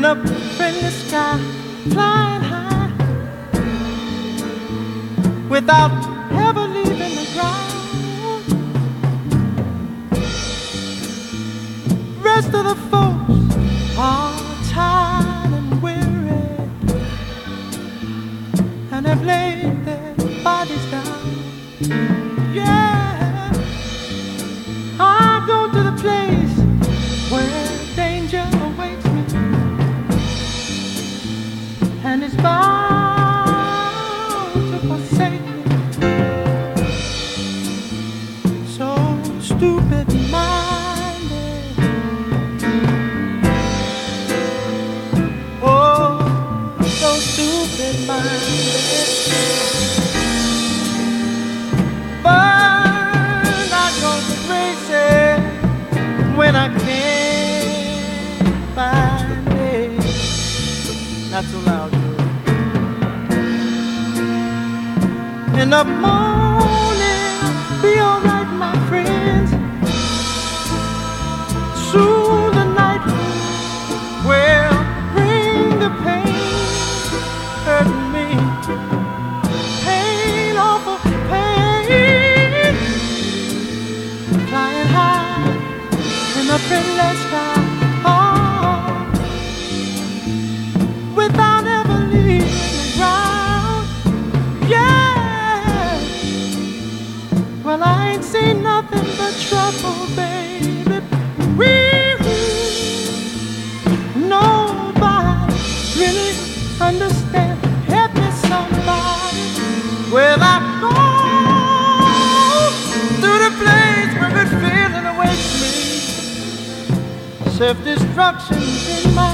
in a friendless sky, flying high, without ever leaving the ground. Rest of the folks are tired and weary, and have laid their bodies down. Yeah, I go to the place where danger awaits me, and it's bound to forsake me. So stupid-minded, oh, so stupid-minded. But I go crazy when I can't find it. Not so loud, girl. In the morning, be alright, my friends. Soon the night will bring the pain, hurting me. Pain, awful pain. Flying high in the friendless sky, oh, without ever leaving the ground. Yeah, well, I ain't seen nothing but trouble, baby. Nobody really understands. Help me, somebody. Well, I go to the place where good feeling awaits me. Self-destruction's in my